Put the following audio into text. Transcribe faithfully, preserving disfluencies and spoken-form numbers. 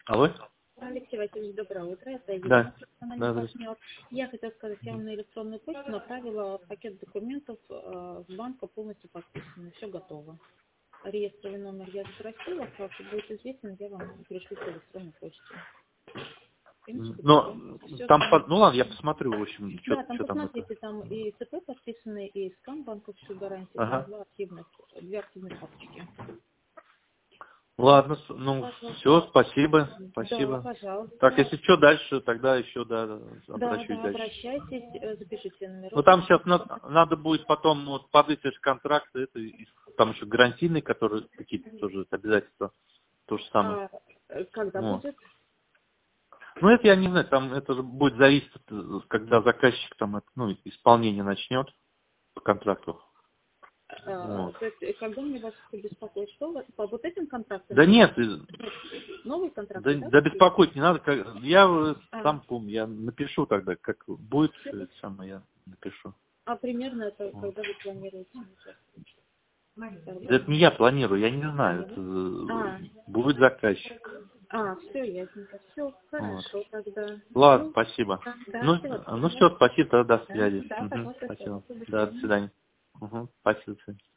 Алло? Алексей Васильевич, доброе утро. Это Да. Елена, Да, профессиональный да. партнер. Я хотела сказать, я вам на электронную почту направила пакет документов э, с банка полностью подписанный. Все готово. Реестровый номер я запросила, как будет известен, я вам пришлю по электронной почте. В принципе, Но все там, там. под- ну ладно, я посмотрю, в общем, Да, там что там это. посмотрите, там и ЦП подписаны, и скан банковскую гарантию, там Ага. два активных, две активных папочки. Ладно, с- ну, все, Пожалуйста. спасибо, Да, спасибо. Так, пожалуйста. если что, дальше, тогда еще, да, Да, обращусь да, дальше. обращайтесь, э, запишите Ну, номерок. там сейчас надо будет потом, ну, вот, подписываешь контракты, это, и там еще гарантийные, которые какие-то тоже обязательства, то же самое. А э, когда Вот. будет? Ну, это я не знаю, там это же будет зависеть, от, э, когда заказчик там, это, ну, исполнение начнет по контракту. Э, Вот. То есть, э, когда мне вас беспокоит, что вы- по вот этим контрактам Да или нет, э, новые да, контракты, да? да беспокоить не надо. Как, я э, А, сам помню, я напишу тогда, как будет, всё. э, самое я напишу. А примерно это Вот. когда вы планируете Да это не я планирую, я не знаю, это А, э, будет заказчик. а, все ясненько. Все, Вот. хорошо тогда. Ладно, Ну, спасибо. да, да, Ну, всего ну доброго. все, спасибо, тогда до Да, связи. да, Мгм, пожалуйста, спасибо. до Да, до свидания. свидания. Угу, спасибо. До свидания.